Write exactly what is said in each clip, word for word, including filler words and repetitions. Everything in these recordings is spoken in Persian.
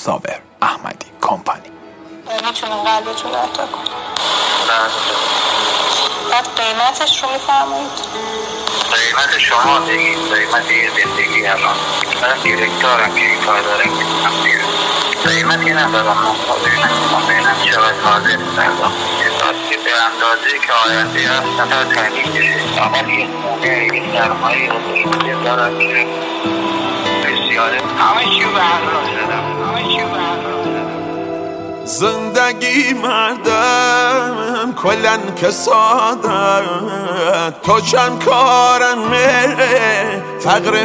صابر احمدی کمپانی. میتونیم قلبتون رو عطا کنیم. بعد قیمتش رو میفرمایید؟ قیمت شما بگید، قیمت یه زندگی الان من دیرکتارم که این کار دارم میتونم دیره قیمتی ندارم من بینم چقدر حاضر سردم راستی به اندازه که آینده هست نفر تعمیل بشه اما یه خونه یه سرمایه رو دارم که بسیاره همه چی رو برراه زدم همه چی رو برراه زدم. زندگی مردم کلن کسادت تو چند کارن میره فقر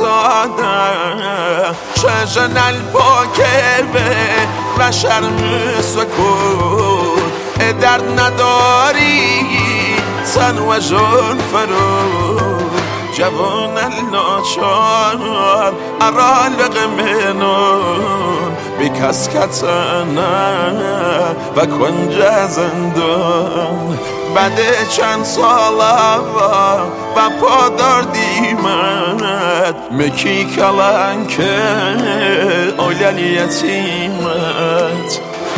فسادت چجن الپاکه به و شرم سکوت درد نداری سن و جون فرود جوان الناچار ارال بقمنون بکس کتنه و کنج زندان بعد چند ساله و پادار دیمت مکی کلن که اولل یتیمت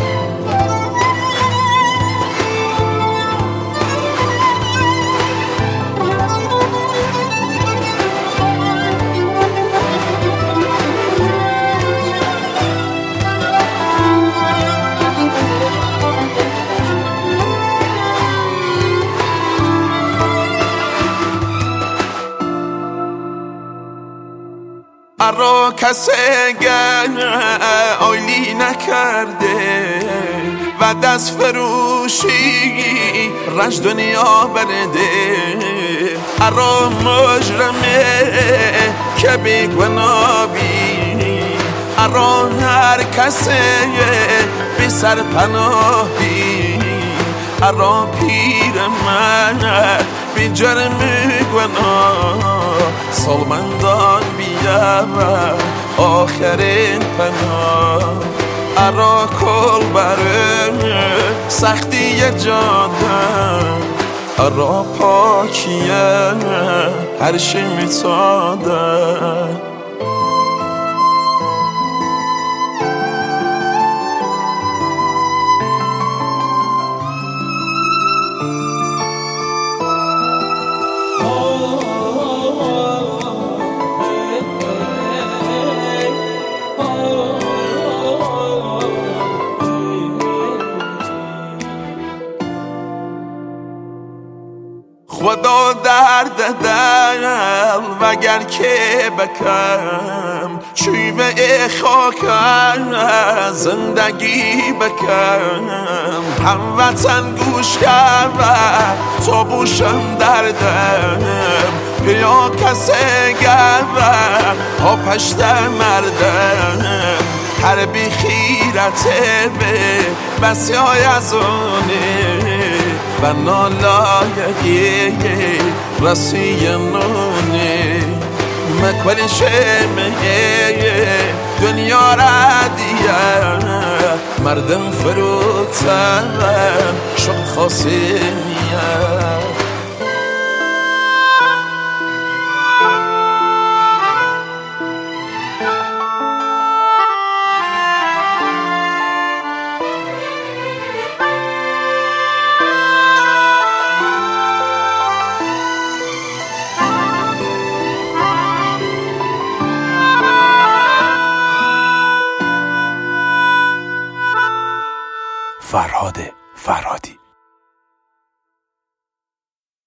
ارا کسی آیلی نکرده و دست فروشی رنج دنیا برده ارا مجرمه که بگونا بی ارا هر کسی بی سر پناهی ارا پیر من بی جرم گناه سالمندان بیار آخرین پناه ارا کل بره سختی جاندن ارا پاکیه هر شی میتادن خدا درد دل وگر که بکم شیوه خاک زندگی بکم هموطن گوش کرد تا بوشم دردم بیا کسی گرد ها پشت مردم هر بی خیرته به بسی های از اونه و نالایه رسی نونه مکولی شمه دنیا را دیه مردم فروتن شد خاصی نیه فرهاد فرهادی.